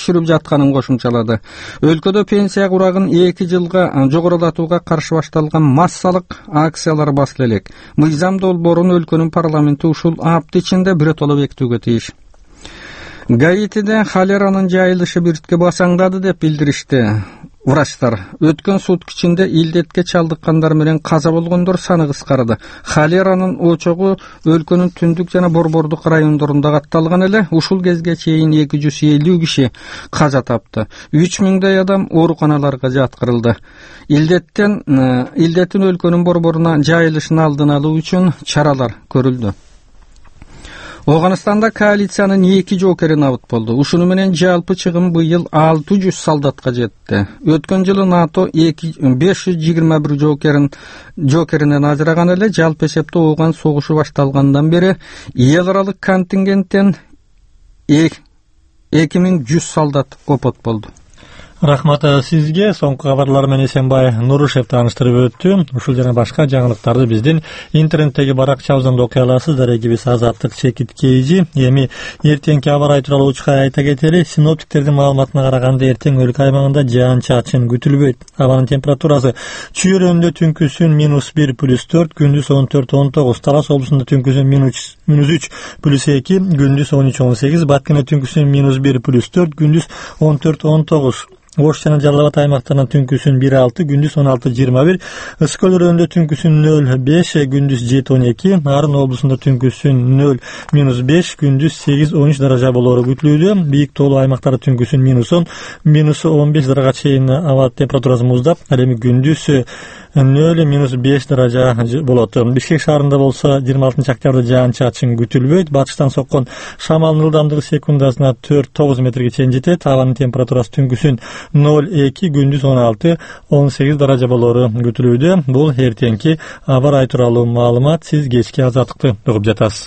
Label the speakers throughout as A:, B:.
A: түшүрүп жатканын кошумчалады. Өлкөдө пенсия курагын 2 жылга жогорулатууга каршы башталган массалык акциялар басыла элек. Мыйзам долбоорун өлкөнүн парламенти ушул апта ичинде биротоло бекитүүгө тийиш. Гаитиде холеранын жайылышы биртке басаңдады деп билдиришти врачтар. Өткөн сутка ичинде илдетке чалдыккандар менен каза болгондор саны кыскарды. Холеранын очогу өлкөнүн түндүк жана борбордук райондорунда катталган эле. Ушул кезге чейин 250 киши каза тапты. 3000 адам ооруканаларга жаткырылды. Илдеттин өлкөнүн борборуна жайылышын алдын алуу үчүн чаралар көрүлдү. Оганстанда коалициянын 2 жокери набыт болду. Ушуну менен жалпы чыгым быйыл 600 солдатка жетти. Өткөн жылы НАТО 521 жокеринен ажыраган эле. Жалпы эсепте Ооган согушу башталгандан бери эл аралык контингенттен 2100 солдат опот болду.
B: Рахмат сизге. Соңку кабарлар менен Эсенбай Нурушев тааныштырып өттү. Ушул жана башка жаңылыктарды биздин интернеттеги баракчабыздан окуй аласыздар. Экибиз Азаттык чекит KG. Эми эртеңки аба ырайы тууралуу учка айта кетели. Синоптиктердин маалыматына караганда эртең өлкө аймагында жаан-чачын күтүлбөйт. Абанын температурасы Чүйөрөндө түнкүсүн -1 +4, күндүз 14-19, Талас облусунда түнкүсүн -3 +2, күндүз 13-18, Баткенде түнкүсүн -1 +4, күндүз 14-19. Ош жана Жалал Абад аймактарынан түнкүсүн 1-6, күндүз 16-21, Ысык-Көл районунда түнкүсүн 0-5, күндүз 7-12, Нарын облусунда түнкүсүн 0-5, күндүз 8-13 даража болору күтүлүүдө. Бийик тоолуу аймактарда түнкүсүн -10, -15 даражага чейин аба температурасы муздап, ал эми күндүз 0-5 даража болот. Бишкек шаарында болсо 26 октябрда жаан-чачын күтүлбөйт. Батыштан соккон шамалдын ылдамдыгы секундасына 4-9 метрге чейин жетет. Абанын температурасы түнкүсүн 0-2, күндүз 16-18 даража болору күтүлүүдө. Бул эртеңки аба ырайы тууралуу маалымат. Сиз кечки Азаттыкты угуп жатасыз.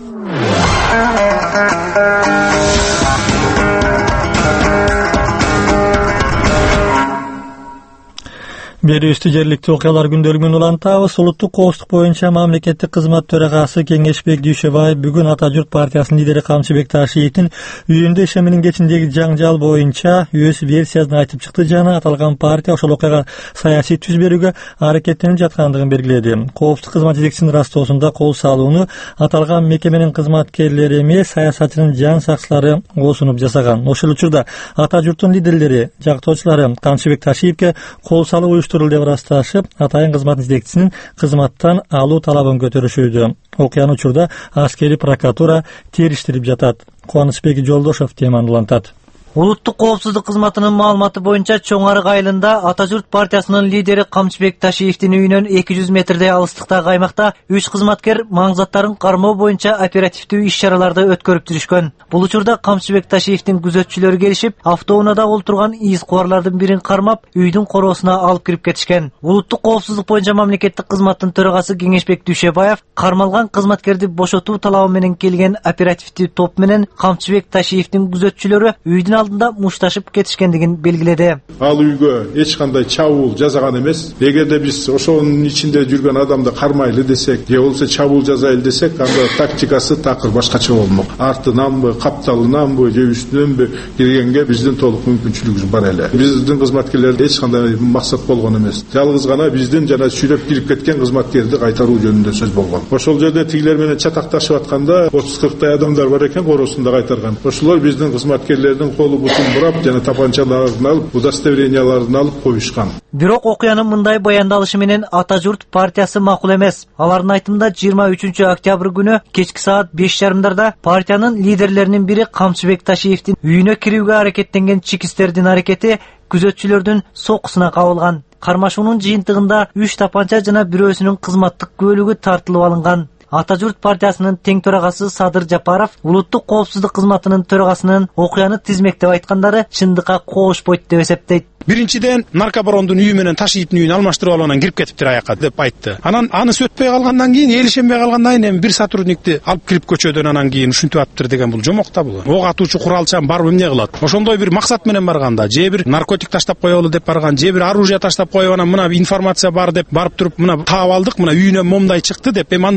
B: Берүүбүздү жергиликтүү окуялар күндөлүгүнөн улантабыз. Улуттук коопсуздук боюнча мамлекеттик кызмат төрагасы Кеңешбек Дүйшөбаев бүгүн Ата журт партиясынын лидери Камчыбек Ташиевдин үйүндө ишеминин кечиндеги жаңжал боюнча өз версиясын айтып чыкты жана аталган партия ошол окуяга саясий түз берүүгө аракеттенип жаткандыгын белгиледи. Коопсуздук кызмат жетекчисинин растоосунда кол салууну аталган мекеменин кызматкерлери эмес, саясатчынын жан сакчылары оосунуп жасаган. Ошол учурда Ата журттун лидерлери, жактоочулары Камчыбек Ташиевке кол салуу деп ырасташып, атайын кызмат жетекчисинин кызматтан алуу талабын көтөрүшүүдө. Окуяны учурда аскери прокуратура териштирип жатат. Кубанычбек Жолдошов теманы улантат.
C: Улуттук коопсуздук кызматынын маалыматы боюнча Чоң Арык айылында Ата журт партиясынын лидери Камчыбек Ташиевдин үйүнөн 200 метрдей алыстыктагы аймакта 3 кызматкер маңзаттарын кармоо боюнча оперативдүү иш-чараларды өткөрүп жүрүшкөн. Бул учурда Камчыбек Ташиевдин күзөтчүлөрү келишип, автоунаада олтурган из кубарлардын бирин кармап, үйдүн короосуна алып кирип кетишкен. Улуттук коопсуздук боюнча мамлекеттик кызматтын төрагасы Кеңешбек Дүйшөбаев кармалган кызматкерди бошотуу талабы менен келген оперативдүү топ менен Камчыбек Ташиевдин күзөтчүлөрү үйдүн алдында мушташып кетишкендигин белгиледи.
D: Ал үйгө эч кандай чабуул жасаган эмес. Эгерде биз ошонун ичинде жүргөн адамды кармайлы десек, же болбосо чабуул жасайлы десек, анда тактикасы такыр башкача болмок. Артынанбы, капталынанбы, же үстүнөнбү киргенге биздин толук мүмкүнчүлүгүбүз бар эле. Биздин кызматкерлерде эч кандай максат болгон эмес. Жалгыз гана биздин жана сүйлөп кирип кеткен кызматкерди кайтаруу жөнүндө сөз болгон. Ошол жерде тигилер менен чатакташып атканда 30-40 адамдар бар экен, короосунда кайтарган. Ошолор биздин кызматкерлердин колу бутун бурап жана тапанчаларын алып, удостоверенияларын алып коюшкан.
C: Бирок окуянын мындай баяндалышы менен Ата журт партиясы макул эмес. Алардын айтымында 23 октябрь күнү кечки саат 5:30 партиянын лидерлеринин бири Камчыбек Ташиевдин үйүнө кирүүгө аракеттенген чекистердин аракети күзөтчүлөрдүн сокусуна кабылган. Кармашуунун жыйынтыгында 3 тапанча жана бирөөсүнүн кызматтык көлүгү тартылып алынган. Ата журт партиясынын тең төрагасы Садыр Жапаров улуттук коопсуздук кызматынын төрагасынын окуяны тизмектеп айткандары чындыкка коошпойт деп эсептейт.
E: Биринчиден наркобарондун үйү менен Ташиевдин үйүн алмаштырып алып анан кирип кетиптир аякка деп айтты. Анан аны сөтпөй калгандан кийин, эл ишенбей калгандан кийин бир сотрудникти алып кирип көчөдөн анан кийин ушинтип атыптыр деген бул жомок да бул. Ок атуучу куралчан барып эмне кылат? Ошондой бир максат менен барганда, же бир наркотик таштап коелу деп барган, же бир оружие таштап коюп анан мына информация бар деп барып туруп мына таап алдык, мына үйүнөн момундай чыкты деп эми андай болуп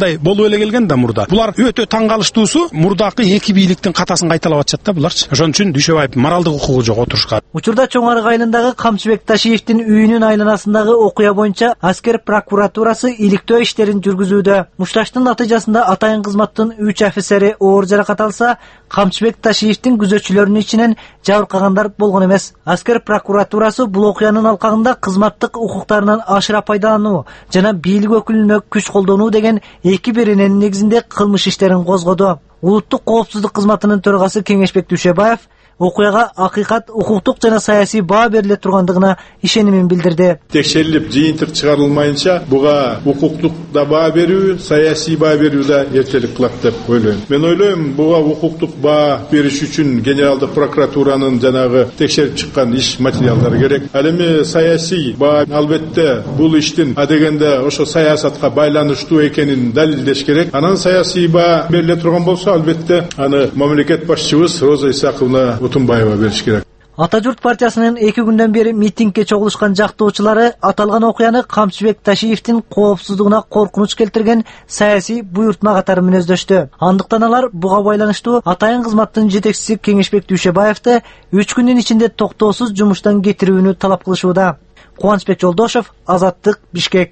E: эле келген да мурда. Булар өтө таң калыштуусу мурдакы эки бийликтин катасын кайталап атышат да буларчы. Ошон үчүн Дүйшөбаев моралдык укугу жок отурушка.
C: Учурда Чоң Арык айылындагы Камчыбек Ташиевдин үйүнүн айланасындагы окуя боюнча аскер прокуратурасы иликтөө иштерин жүргүзүүдө. Мушташтын натыйжасында атайын кызматтын 3 офицери оор жаракат алса, Камчыбек Ташиевдин күзөтчүлөрүнүн ичинен жабыркагандар болгон эмес. Аскер прокуратурасы бул окуянын алкагында кызматтык укуктарынан ашыра пайдалануу жана бийлик өкүлүнө күч колдонуу деген эки берененин негизинде кылмыш иштерин козгоду. Улуттук коопсуздук кызматынын төрагасы Кеңешбек Дүйшөбаев окуяга акыйкат, укуктук жана саясий баа бериле тургандыгына ишенимин билдирди.
D: Текшерилип жыйынтык чыгарылмайынча буга укуктук да баа берүү, саясий баа берүү да эртелик кылат деп ойлойм. Мен ойлойм, буга укуктук баа бериш үчүн генералдык прокуратуранын жанагы текшерип чыккан иш материалдары керек. Ал эми саясий баа албетте бул иштин адегенде ошо саясатка байланыштуу экенин далилдеш керек. Анан саясий баа бериле турган болсо, албетте аны мамлекет башчыбыз Роза Исаковна Утунбаева бериш керек.
C: Ата журт партиясынын 2 күндөн бери митингге чогулушкан жактоочулары аталган окуяны Камчыбек Ташиевдин коопсуздугуна коркунуч келтирген саясий буйртма катары мүнөздөштү. Андыктан алар буга байланыштуу атайын кызматтын жетекчиси Кеңешбек Дүйшөбаевди 3 күндүн ичинде токтоосуз жумуштан кетирүүнү талап кылышууда. Кубанычбек Жолдошов, Азаттык, Бишкек.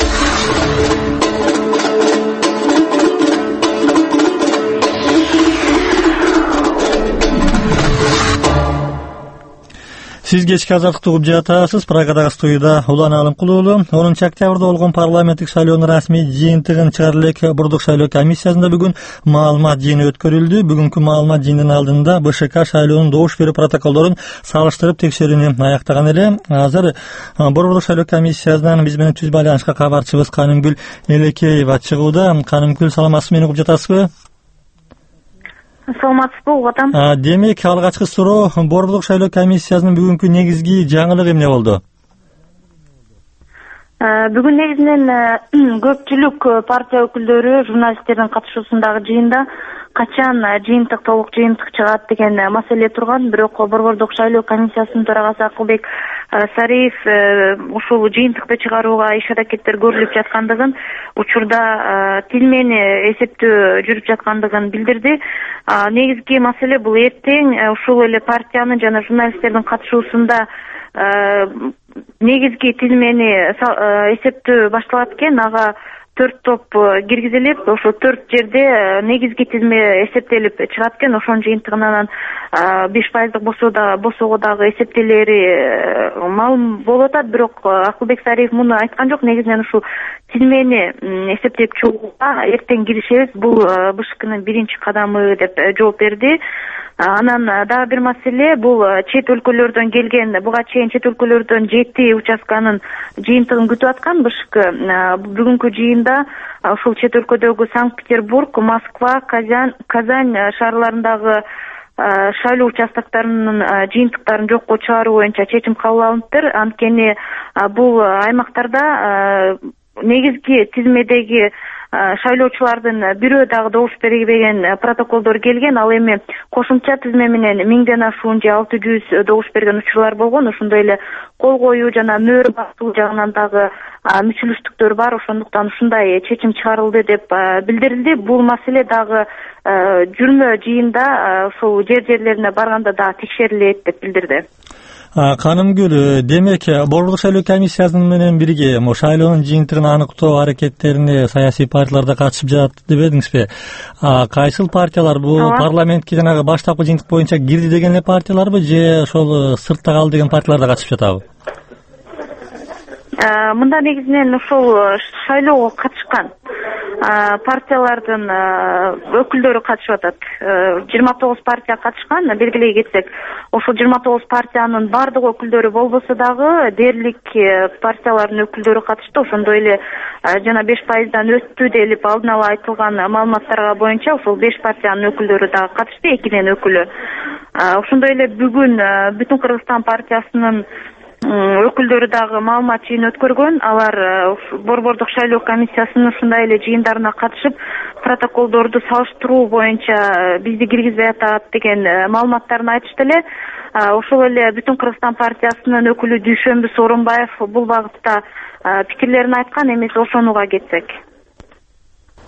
B: Сиз кечки Азаттыкты угуп жатасыз. Прагадагы студияда Улан Алымкулуулу 10 октябрда болгон парламенттик шайлоонун расмий жыйынтыгын чыгара элек Бордук шайлоо комиссиясында бүгүн маалымат жыйыны өткөрүлдү. Бүгүнкү маалымат жыйынынын алдында БШК шайлоонун добуш берүү протоколдорун салыштырып текшерүүнү аяктаган эле. Азыр Бордук шайлоо комиссиясынан биз менен түз байланышка кабарчыбыз Канымгүл Элекеева чыгууда. Канымгүл, саламатсызбы, мени угуп жатасызбы?
F: Саламатсызбы, угуп атам.
B: Демек, алгачкы суроо, Бордук шайлоо комиссиясынын бүгүнкү негизги жаңылыгы эмне болду?
F: Бүгүн негизинен көпчүлүк партия өкүлдөрү журналисттердин катышуусундагы жыйында качан жыйынтык, толук жыйынтык чыгат деген маселе турган. Бирок Борбордук шайлоо комиссиясынын төрагасы Акылбек Сариев ушул жыйынтыкты чыгарууга иш аракеттер көрүлүп жаткандыгын, учурда тилмени эсептөө жүрүп жаткандыгын билдирди. Негизги маселе бул эртең ушул эле партиянын жана журналисттердин катышуусунда негизги тилмени эсептөө башталат экен. Ага 4 топ киргизилип, ошо 4 жерде негизги тизме эсептелип чыгат экен. Ошонун жыйынтыгынан 5% босоого дагы эсептелери маалым болуп атат. Бирок Акылбек Сариев муну айткан жок. Негизинен ушул тизмени эсептеп чыгууга эртең киришебиз. Бул БШКнын биринчи кадамы деп жооп берди. Анан дагы бир маселе, бул чет өлкөлөрдөн келген, буга чейин чет өлкөлөрдөн 7 участканын жыйынтыгын күтүп аткан БШК. Бүгүнкү жыйында ушул чет өлкөдөгү Санкт-Петербург, Москва, Казань шаарларындагы шайлоо участоктарынын жыйынтыктарын жокко чыгаруу боюнча чечим кабыл алыныптыр. Анткени бул аймактарда негизги тизмедеги шайлоочулардын бирөө дагы добуш бербеген протоколдор келген. Ал эми кошумча тизме менен 1000ден ашуун же 600 добуш берген учурлар болгон. Ошондой эле кол коюу жана мөөр басуу жагынан дагы мүчүлүштүктөр бар. Ошондуктан ушундай чечим чыгарылды деп билдирилди. Бул маселе дагы жүрмө жыйында ошол жерлерине барганда дагы текшерилет деп билдирди.
B: Канымгүл, демек Борбордук шайлоо комиссиясы менен бирге шайлоонун жыйынтыгын аныктоо аракеттерине саясий партиялар да катышып жатат деп едиңизби? Кайсыл партиялар бул парламентке жанагы баштапкы жыйынтык боюнча кирди деген эле партияларбы же ошол сыртта калды деген партиялар да катышып жатабы?
F: Мында негизинен ошол шайлоого катышкан партиялардын өкүлдөрү катышып атат. 29 партия катышкан. Белгилей кетсек, ошол 29 партиянын бардык өкүлдөрү болбосо дагы дээрлик партиялардын өкүлдөрү катышты. Ошондой эле жана 5%дан өттү деп алдын ала айтылган маалыматтарга боюнча ошол 5 партиянын өкүлдөрү дагы катышты, 2ден өкүлү. Ошондой эле бүгүн Бүтүн Кыргызстан партиясынын өкүлдөрү дагы маалымат жыйын өткөргөн. Алар Борбордук шайлоо комиссиясынын ушундай эле жыйындарына катышып, протоколдорду салыштыруу боюнча бизди киргизбей атат деген маалыматтарын айтышты эле. Ошол эле Бүтүн Кыргызстан партиясынын өкүлү Дүйшөнбү Сооронбаев бул багытта пикирлерин айткан. Эмес ошонуга кетсек.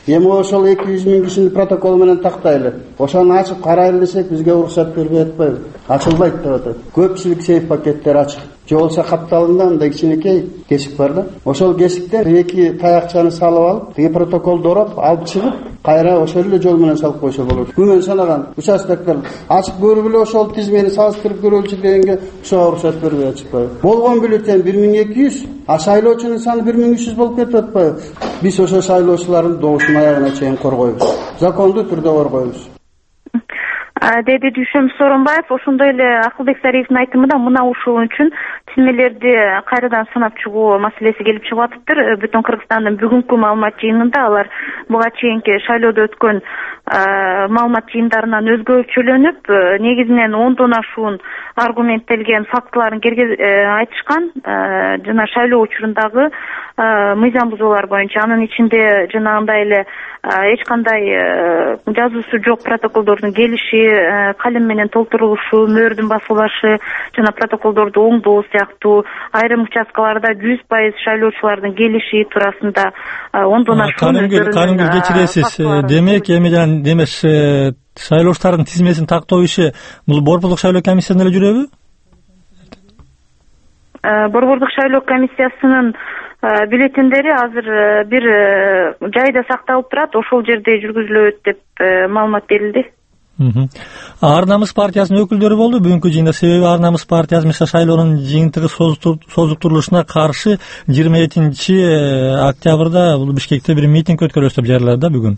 G: Эми ошол 200 миң кишинин протоколу менен тактайлы. Ошону ачып карайлы десек, бизге уруксат бербей атпайбы? Ачылбайт деп атат. Көпчүлүк сейф пакеттери ачык. Же болсо капталында мындай кичинекей кесик бар да. Ошол кесиктен 2 таякчаны салып алып, тиги протоколду ороп, алып чыгып, кайра ошол эле жол менен салып койсо болот. Күмөн санаган участоктор ачып көрүп эле ошол тизмени салыштырып көрөлчү дегенге ошого уруксат бербей атышпайбы? Болгон бюллетень 1200, а шайлоочунун саны 1300 болуп кетип атпайбы? Биз ошо шайлоочулардын добушун аягына чейин коргойбуз. Закондуу түрдө коргойбуз.
F: Деди Дүйшөм Сооронбаев ошондой эле Акылбек Сариевдин айтымында мына ушул үчүн тизмелерди кайрадан санап чыгуу маселеси келип чыгып атыптыр. Бүтүн Кыргызстандын бүгүнкү маалымат жыйынында алар буга чейинки шайлоодо өткөн маалымат жыйындарынан өзгөчөлөнүп, негизинен 10дон ашуун аргументтелген фактыларын айтышкан жана шайлоо учурундагы мыйзам бузуулар боюнча. Анын ичинде жанагындай эле эч кандай жазуусу жок протоколдордун келиши, калем менен толтурулушу, мөөрдүн басылышы жана протоколдорду оңдоо сыяктуу айрым участкаларда 100% шайлоочулардын келиши туурасында 10дон ашуун
B: Канымгүл кечиресиз. Демек эми демеш шайлоочулардын тизмесин тактоо иши бул Борбордук шайлоо комиссиясында эле жүрөбү?
F: Борбордук шайлоо комиссиясынын бюллетендери азыр бир жайда сакталып турат, ошол жерде жүргүзүлөт деп маалымат берилди.
B: Ар намыс партиясынын өкүлдөрү болду бүгүнкү жыйында. Себеби Ар намыс партиясы мисалы шайлоонун жыйынтыгы созуктурулушуна каршы 27-октябрда бул Бишкекте бир митинг өткөрөбүз деп жарыялады да бүгүн.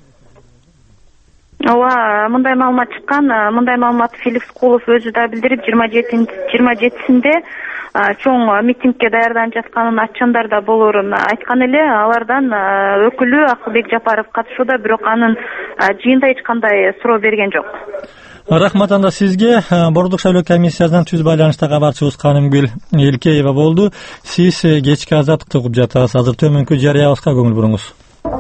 F: Ооба, мындай маалымат чыккан. Мындай маалыматты Феликс Кулов өзү да билдирип, 27-синде чоң митингке даярданып жатканын аччандар да болорун айткан эле. Алардан өкүлү Акылбек Жапаров катышууда, бирок анын жыйында эч кандай суроо берген жок.
B: Рахмат анда сизге. Борбордук шайлоо комиссиясынан түз байланышта кабарчыбыз Канымгүл Элкеева болду. Сиз кечки азаттыкты угуп жатасыз. Азыр төмөнкү жарыябызга көңүл буруңуз.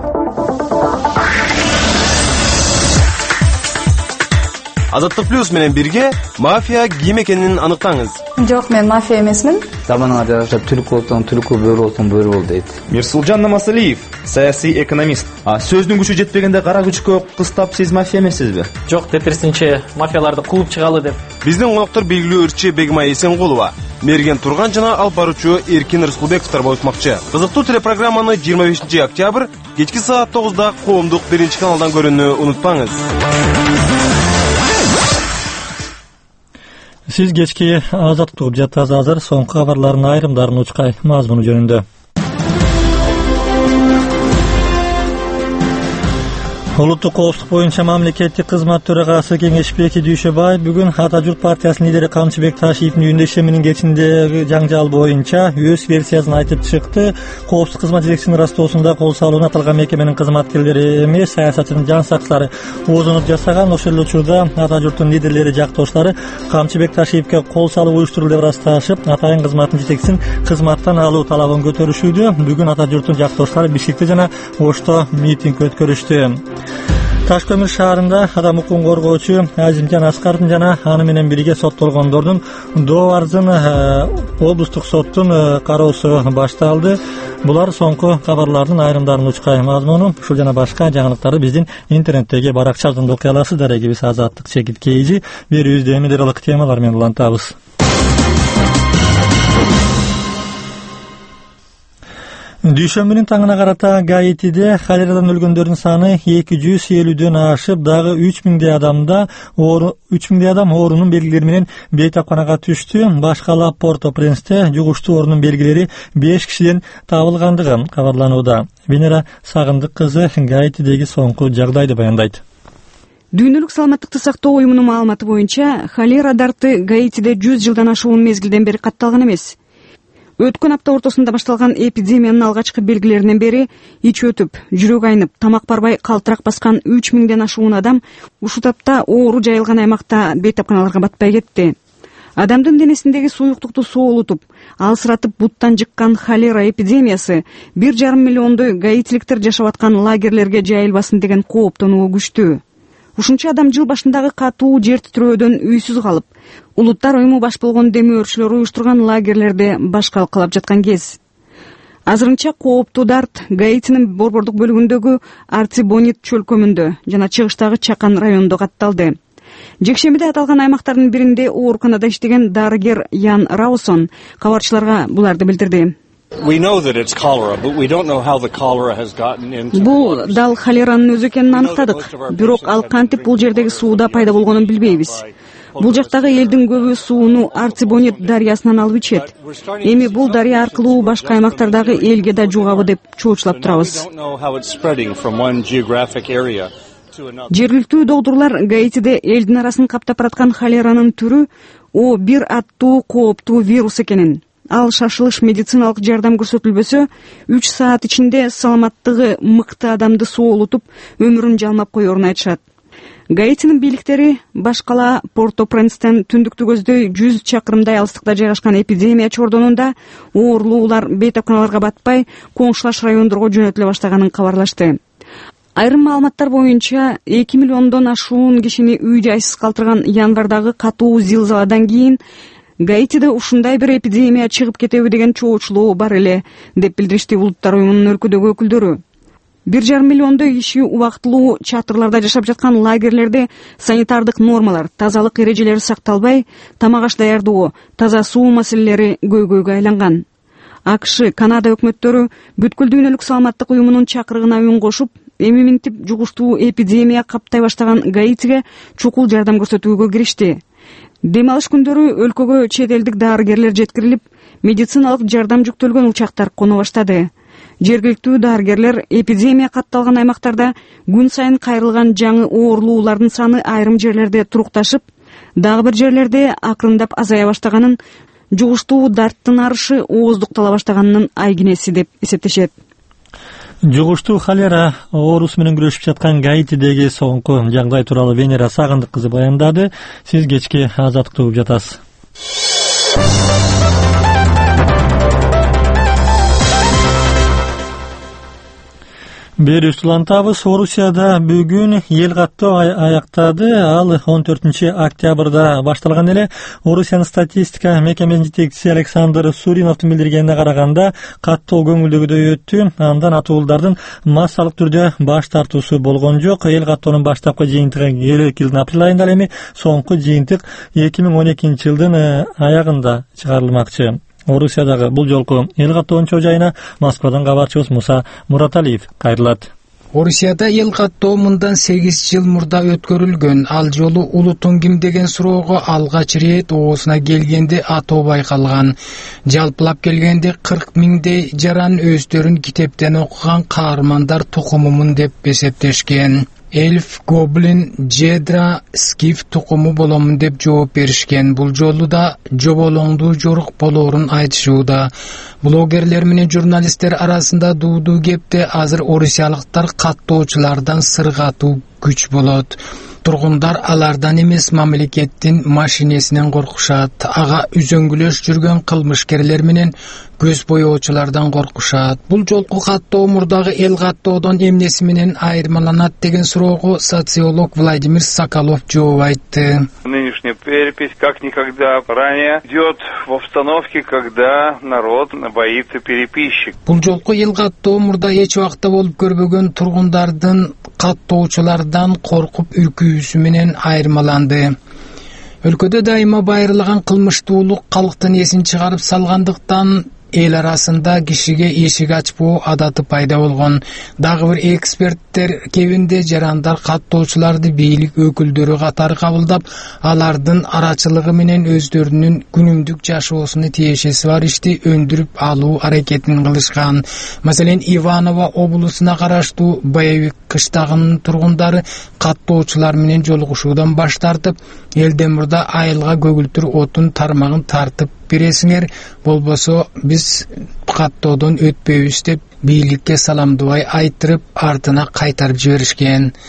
H: Азаттык плюс менен бирге мафия ким экенин аныктаңыз.
I: Жок, мен мафия эмесмин.
J: Заманга жараша түлүк болсоң түлүккө, бөрү болсоң бөрү бол дейт.
K: Мирсулжан Намасалиев, саясий экономист. Сөздүн күчү жетпегенде кара күчкө кыстап сиз мафия эмессизби?
L: Жок, тепкирисинче мафияларды кууп чыгалы деп.
H: Биздин коноктор белгилүү ырчы Бегмай Эсенкулова, Мерген Турган жана алып баруучу Эркин Рыскулбековдор болушмакчы. Кызыктуу телепрограмманы 25 октябрь кечки саат 9-да коомдук 1-каналдан көрүүнү унутпаңыз.
B: Сиз кечки азаттыкты угуп жатасыз. Азыр соңку кабарлардын айрымдарын учкай мазмуну жөнүндө. Улуттук коопсуздук боюнча мамлекеттик кызмат төрагасы Кеңешбек Дүйшөбаев бүгүн Ата журт партиясынын лидери Камчыбек Ташиевдин үйүндө ишеминин кечиндеги жаңжал боюнча өз версиясын айтып чыкты. Коопсуздук кызмат жетекчисинин ырастоосунда кол салууну аталган мекеменин кызматкерлери эмес, саясатчынын жан сакчылары оозунут жасаган. Ошол эле учурда Ата журттун лидерлери жактооштору Камчыбек Ташиевге кол салуу уюштурулду деп ырасташып, атайын кызматтын жетекчисин кызматтан алуу талабын көтөрүшүүдө. Бүгүн Ата журттун жактооштору Бишкекте жана Ошто митинг өткөрүштү. Таш көмүр шаарында адам укугун коргоочу Азимжан Аскардын жана аны менен бирге соттолгондордун доо арызын облустук соттун кароосу башталды. Булар соңку кабарлардын айрымдарын учкай мазмуну. Ушул жана башка жаңылыктарды биздин интернеттеги баракчабыздан окуй аласыздар. Биз Азаттык чекит кейжи берүүбүздө эмелер ылык темалар менен улантабыз. Дүйшөмбүнүн таңына карата Гаитиде холерадан өлгөндөрдүн саны 250дөн ашып, дагы 3000 адам оорунун белгилери менен бейтапканага түштү. Башка Порто-Пренсте жугуштуу оорунун белгилери 5 кишиден табылгандыгы кабарланууда. Венера Сагындык кызы Гаитидеги соңку жагдайды баяндайт.
M: Дүйнөлүк саламаттыкты сактоо уюмунун маалыматы боюнча, холера дарты Гаитиде 100 жылдан ашуун мезгилден бери катталган эмес. Өткөн апта ортосунда башталган эпидемиянын алгачкы белгилеринен бери ич өтүп, жүрөк айнып, тамак барбай калтырак баскан 3000ден ашуун адам ушул тапта оору жайылган аймакта бейтапканаларга батпай кетти. Адамдын денесиндеги суюктукту соолутуп, алсыратып буттан жыккан холера эпидемиясы 1,5 миллиондой гаитиликтер жашап аткан лагерлерге жайылбасын деген кооптонуу күчтүү. Ушунча адам жыл башындагы катуу жер титирөөдөн үйсүз калып, улуттар уюму баш болгон демөөрчүлөр уюштурган лагерлерде баш калкалап жаткан кез. Азырынча кооптуу дарт Гаитинин борбордук бөлүгүндөгү Артибонит чөлкөмүндө жана чыгыштагы Чакан районунда катталды. Жекшембиде аталган аймактардын биринде ооруканада иштеген дарыгер Ян Раусон кабарчыларга буларды билдирди. Бул дал холеранын өзү экенин аныктадык, бирок ал кантип бул жердеги сууда пайда болгонун билбейбиз. Бул жактагы элдин көбү сууну Артибонит дарыясынан алып ичет. Эми бул дарыя аркылуу башка аймактардагы элге да жугабы деп чоочулап турабыз. Жергиликтүү доктурлар Гаитиде элдин арасын каптап бараткан холеранын түрү О1 аттуу кооптуу вирус экенин, ал шашылыш медициналык жардам көрсөтүлбөсө 3 саат ичинде саламаттыгы мыкты адамды соолутуп, өмүрүн жалмап коерун айтышат. Гаитинин бийликтери баш кала Порто-Пренстен түндүктү көздөй 100 чакырымдай алыстыкта жайгашкан эпидемия чордонунда оорлуулар бейтапканаларга батпай, коңшулаш райондорго жөнөтүлө баштаганын кабарлашты. Айрым маалыматтар боюнча 2 миллиондон ашуун кишини үй-жайсыз калтырган январдагы катуу зилзаладан кийин Гаитиде ушундай бир эпидемия чыгып кетеби деген чоочулоо бар эле, деп билдиришти Улуттар уюмунун өлкөдөгү өкүлдөрү. 1,5 миллиондой киши убактылуу чатырларда жашап жаткан лагерлерде санитардык нормалар, тазалык эрежелери сакталбай, тамак аш даярдоо, таза суу маселелери көйгөйгө айланган. АКШ, Канада өкмөттөрү бүткүл дүйнөлүк саламаттык уюмунун чакырыгына үн кошуп, эми минтип жугуштуу эпидемия каптай баштаган Гаитиге чукул жардам көрсөтүүгө киришти. Дем алыш күндөрү өлкөгө чет элдик дарыгерлер жеткирилип, медициналык жардам жүктөлгөн учактар коно баштады. Жергиликтүү дарыгерлер эпидемия катталган аймактарда күн сайын кайрылган жаңы оорлуулардын саны айрым жерлерде турукташып, дагы бир жерлерде акырындап азая баштаганын, жугуштуу дарттын арышы ооздуктала баштаганынын айгинеси деп эсептешет.
B: Жугуштуу холера оорусу менен күрөшүп жаткан Гаитидеги соңку жагдай тууралуу Венера Сагындык кызы баяндады. Сиз кечки Азаттыкты угуп жатасыз. Бери улантабыз. Орусияда бүгүн эл каттоо аяктады. Ал 14-октябрда башталган эле. Орусиянын статистика мекемесинин жетекчиси Александр Суриновдун билдиргенине караганда, каттоо көңүлдөгүдөй өттү. Андан атуулдардын массалык түрдө баш тартуусу болгон жок. Эл каттоонун баштапкы жыйынтыгы келэки жылдын апрель айында, эми соңку жыйынтык 2012 жылдын аягында чыгарылмакчы. Орусиядагы бул жолку эл каттоонун чоо жайына Москвадан кабарчыбыз Муса Мураталиев кайрылат.
N: Орусияда эл каттоо мындан 8 жыл мурда өткөрүлгөн. Ал жолу улутуң ким деген суроого алгач рет оосуна келгенде атоо байкалган. Жалпылап келгенде 40 миңдей жаран өздөрүн китептен окуган каармандар тукумумун деп эсептешкен. Эльф, гоблин, жедра, скиф тукуму боломун деп жооп беришкен. Бул жолу да жоболоңдуу жорук болоорун айтышууда. Блогерлер менен журналисттер арасында дуудуу кепте азыр орусиялыктар каттоочулардан сыргатуу күч болот. Тургундар алардан эмес мамлекеттин машинесинен коркушат. Ага үзөңгүлөш жүргөн кылмышкерлер менен көз боёочулардан коркушат. Бул жолку каттоо мурдагы эл каттоодон эмнеси менен айырмаланат деген суроого социолог Владимир Соколов жооп айтты.
O: Нынешняя перепись как никогда ранее идет в обстановке, когда народ боится переписчик.
N: Бул жолку эл каттоо мурда эч убакта болуп көрбөгөн тургундардын каттоочулардан коркуп үркүүсү менен айырмаланды. Өлкөдө дайыма байырлаган кылмыштуулук калктын эсин чыгарып салгандыктан эл арасында кишиге эшик ачпоо адаты пайда болгон. Дагы бир эксперттер кебинде жарандар каттоочуларды бийлик өкүлдөрү катары кабылдап, алардын арачылыгы менен өздөрүнүн күнүмдүк жашоосуна тиешеси бар ишти өндүрүп алуу аракетин кылышкан. Маселен, Иваново облусуна караштуу Боевик кыштагынын тургундары каттоочулар менен жолугушуудан баш тартып, элден мурда айылга көгүлтүр отун тармагын тартып бересиңер, болбосо биз каттоодон өтпөйбүз деп бийликке саламдыбай айтырып, артына кайтарып жиберишкен.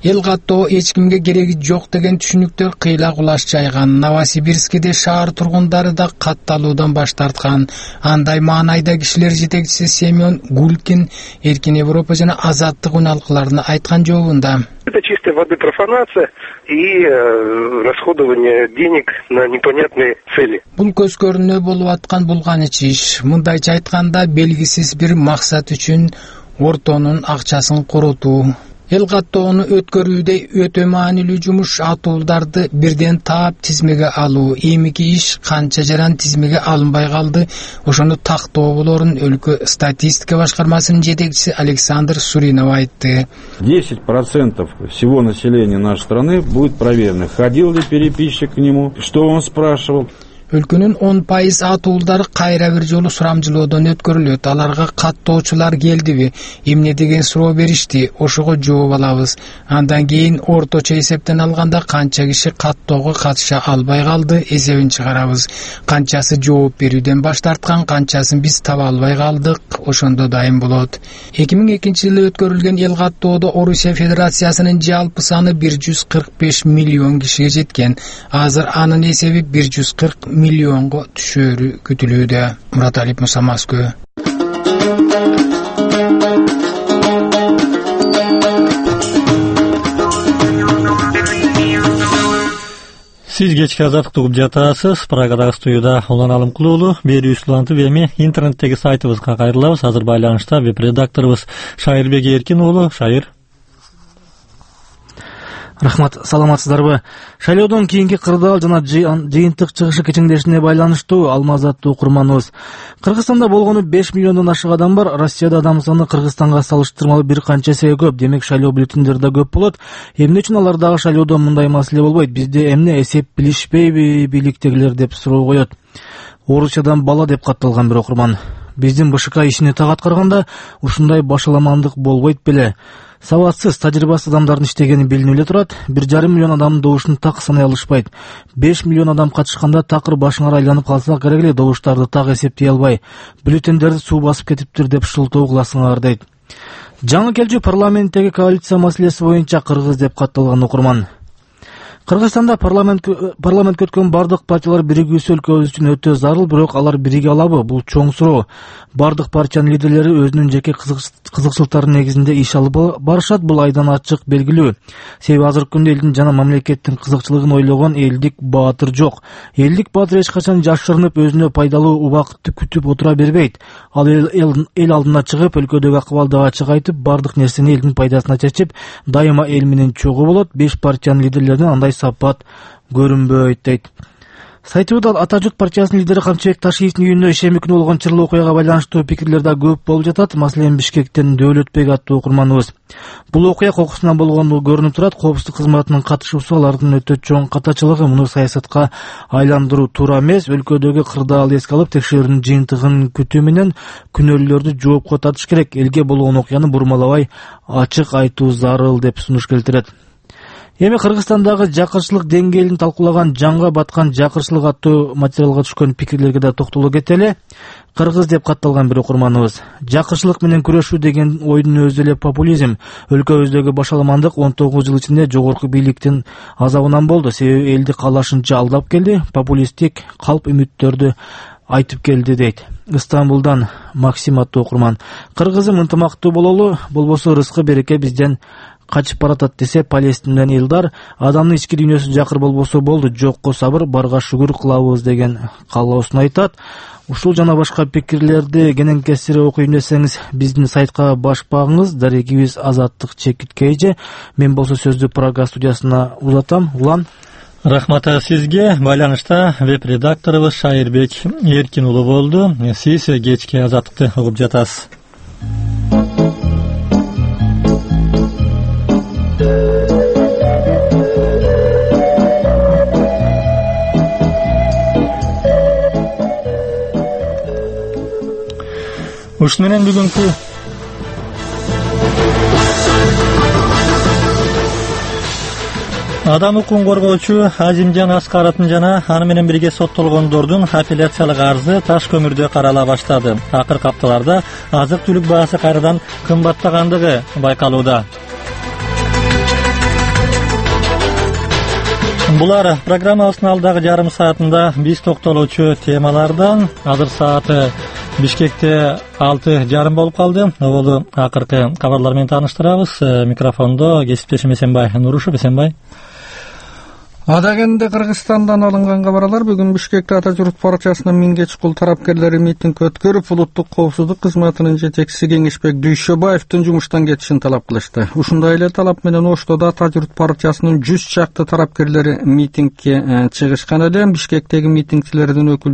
N: эл каттоо эч кимге кереги жок деген түшүнүктөр кыйла кулаш жайган. Новосибирскиде шаар тургундары да катталуудан баш тарткан. Андай маанайда кишилер жетекчиси Семен Гулькин Эркин Европа жана Азаттык уналкыларына айткан жообунда.
P: Это чистой воды профанация и расходование денег на непонятные цели.
N: Бул көз көрүнө болуп аткан булганыч иш. Мындайча айтканда белгисиз бир максат үчүн ортонун акчасын коротуу. Эл каттоону өткөрүүдө өтө маанилүү жумуш атуулдарды бирден таап тизмеге алуу. Эмики иш канча жаран тизмеге алынбай калды. Ошону тактоо болорун өлкө статистика башкармасынын жетекчиси Александр Суринов айтты.
Q: 10% всего населения нашей страны будет проверено. Ходил ли переписчик к нему, что он спрашивал.
N: Өлкөнүн 10% атуулдары кайра бир жолу сурамжылоодон өткөрүлөт. Аларга каттоочулар келдиби, эмне деген суроо беришти, ошого жооп алабыз. Андан кийин орточо эсептен алганда канча киши каттоого катыша албай калды, эсебин чыгарабыз. Канчасы жооп берүүдөн баш тарткан, канчасын биз таба албай калдык, ошондо дайым болот. 2002-жылы өткөрүлгөн эл каттоодо Орусия Федерациясынын жалпы саны 145 миллион кишиге жеткен. Азыр анын эсеби 140 миллионго түшөрү күтүлүүдө. Мураталип Муса, Москва.
B: Сиз кечки азаттыкты угуп жатасыз. Прагадагы студияда Улан Алымкулуулу, берүүбүз улантып эми интернеттеги сайтыбызга кайрылабыз. Азыр байланышта веб-редакторубуз Шайырбек Эркин уулу. Шайыр.
R: Рахмат, саламатсыздарбы? Шайлоодон кийинки кырдаал жана жыйынтык чыгышы кечиңдешине байланыштуу алмазаттуу окурманыбыз. Кыргызстанда болгону 5 миллиондон ашык адам бар. Россияда адам саны Кыргызстанга салыштырмалуу бир канча эсеге көп. Демек шайлоо бюллетендери да көп болот. Эмне үчүн алардагы шайлоодо мындай маселе болбойт? Бизде эмне эсеп билишпейби бийликтегилер деп суроо коет. Орусиядан бала деп катталган бир окурман. Биздин БШК ишине так аткарганда ушундай башаламандык болбойт беле? Сабатсыз, тажрыйбасыз адамдардын иштегени билинип эле турат. 1,5 миллион адамдын добушун так санай алышпайт. 5 миллион адам катышканда такыр башыңар айланып калса керек эле, добуштарды так эсептей албай, бюллетендерди суу басып кетиптир деп шылтоо кыласыңар дейт. Жаңы келчү парламенттеги коалиция маселеси боюнча кыргыз деп катталган окурман. Кыргызстанда парламент өткөн бардык партиялар биригүүсү өлкөбүз үчүн өтө зарыл, бирок алар бириге алабы? Бул чоң суроо. Бардык партиянын лидерлери өзүнүн жеке кызыкчылыктарынын негизинде иш алып барышат. Бул айдан ачык белгилүү. Себеби азыркы күндө элдин жана мамлекеттин кызыкчылыгын ойлогон элдик баатыр жок. Элдик баатыр эч качан жашырынып өзүнө пайдалуу убакытты күтүп отура бербейт. Ал эл алдына чыгып, өлкөдөгү акыбалды ачык айтып, бардык нерсени элдин пайдасына чечип, дайыма эл менен чогуу болот. 5 партиянын лидерлеринен андай сапат көрүнбөйт дейт. Сайтыбызда Ата журт партиясынын лидери Камчыбек Ташиевдин үйүнө ишемби күнү болгон чырлуу окуяга байланыштуу пикирлер да көп болуп жатат. Маселен, Бишкектен Дөөлөтбек аттуу окурманыбыз. Бул окуя кокусунан болгону көрүнүп турат. Коопсуздук кызматынын катышуусу алардын өтө чоң катачылыгы. Муну саясатка айландыруу туура эмес. Өлкөдөгү кырдаалды эске алып, текшерүүнүн жыйынтыгын күтүү менен күнөөлүүлөрдү жоопко тартыш керек. Элге болгон окуяны бурмалабай ачык айтуу зарыл деп сунуш келтирет. Эми Кыргызстандагы жакырчылык деңгээлин талкуулаган Жанга баткан жакырчылык аттуу материалга түшкөн пикирлерге да токтоло кетели. Кыргыз деп катталган бир окурманыбыз. Жакырчылык менен күрөшүү деген ойдун өзү эле популизм. Өлкөбүздөгү башаламандык 19 жыл ичинде жогорку бийликтин азабынан болду. Себеби элди каалашынча алдап келди, популисттик калп үмүттөрдү айтып келди дейт. Истанбулдан Максим аттуу окурман. Кыргызым ынтымактуу бололу, болбосо рызкы береке бизден качып баратат десе, Палестинадан Илдар адамдын ички дүйнөсү жакыр болбосо болду, жокко сабыр, барга шүгүр кылабыз деген каалоосун айтат. Ушул жана башка пикирлерди кенен кесире окуйм десеңиз, биздин сайтка баш багыңыз. Дарегибиз Азаттык чекиткейже. Мен болсо сөздү Прага студиясына узатам. Улан.
B: Рахмат сизге. Байланышта веб-редакторубуз Шайырбек Эркин уулу болду. Сиз кечки Азаттыкты угуп жатасыз. Ушун менен бүгүнкү адам укугун коргоочу Азимжан Аскаратын жана аны менен бирге соттолгондордун апелляциялык арызы Таш көмүрдө карала баштады. Акыркы апталарда азык-түлүк баасы кайрадан кымбаттагандыгы байкалууда. Булар программабыздын алдагы жарым саатында биз токтолочу темалардан. Азыр сааты Бишкекте 6:30 болуп калды. Оболу акыркы кабарлар менен тааныштырабыз. Микрофондо кесиптешим Эсенбай Нурушев. Эсенбай.
A: Адагенде Кыргызстандан алынган кабарлар бүгүн Бишкекте Ата журт партиясынын миңгечкул тарапкерлери митинг өткөрүп, улуттук коопсуздук кызматынын жетекчиси Кеңешбек Дүйшөбаевдин жумуштан кетишин талап кылышты. Ушундай эле талап менен Оштодо Ата журт партиясынын 100 чакты тарапкерлери митингге чыгышкан эле. Бишкектеги митингчилердин өкүлдөрү